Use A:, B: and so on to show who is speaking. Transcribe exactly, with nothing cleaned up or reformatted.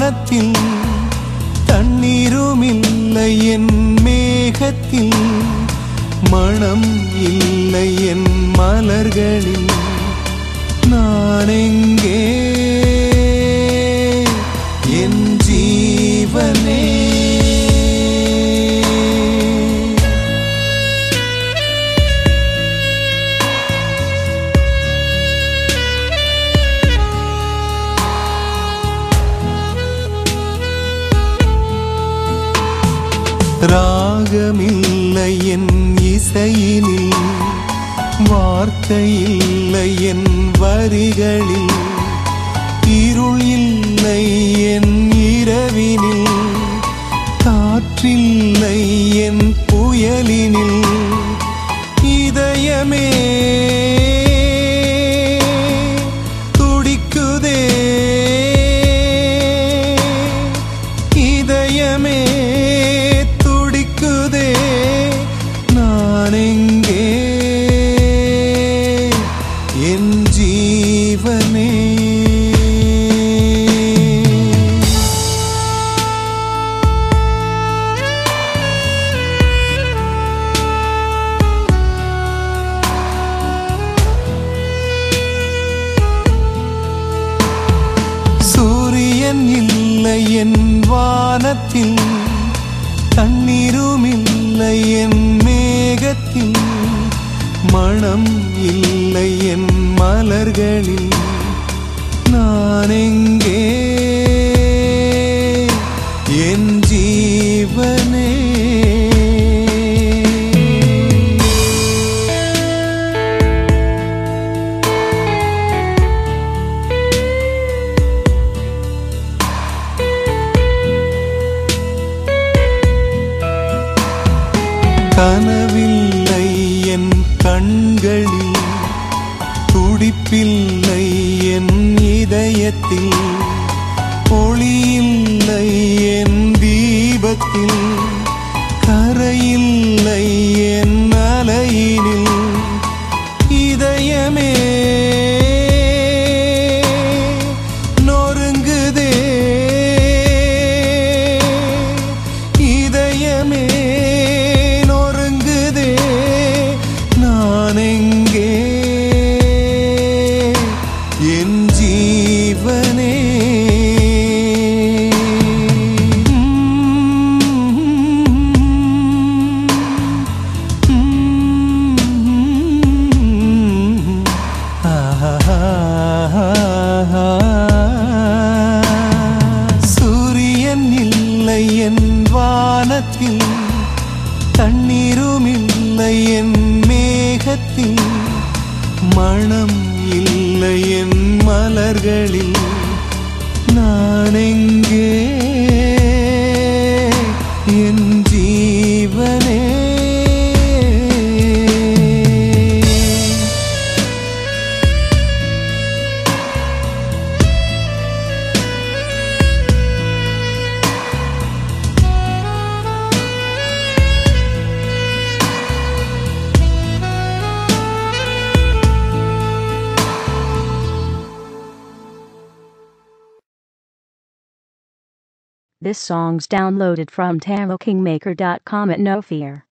A: வானத்தில் தண்ணீரும் இல்லை என் மேகத்தில் மனம் இல்லை என் மலர்களில் நான் எங்கே என் ஜீவனே ராகமில்லை என் இசையினில் வார்த்தை இல்லை என் வரிகளில் இருள் இல்லை என் இரவினில் காற்றில்லை என் புயலினில் இதயமே துடிக்குதே இதயமே நான் எங்கே என் ஜீவனே சூரியன் இல்லை என் வானத்தில் தண்ணீரும் இல்லை என் மேகத்தில் மனம் இல்லை என் மலர்களில் நான் எங்கே என் ஜீவனே கனவில்லை என் கண்களில் துடிப்பில்லை என் இதயத்தில் ஒளியில்லை என் தீபத்தில் கரையில்லை என் அலையினில் இதயமே நொறுங்குதே இதயமே நான் எங்கே என் ஜீவனே சூரியன் இல்லை என் வானத்தில் தண்ணீரும் இல்லை என் மேகத்தில் மனம் இல்லை என் மலர்களில் நான் எங்கே என் ஜீவனே
B: This song's downloaded from Tarot Kingmaker dot com at No Fear.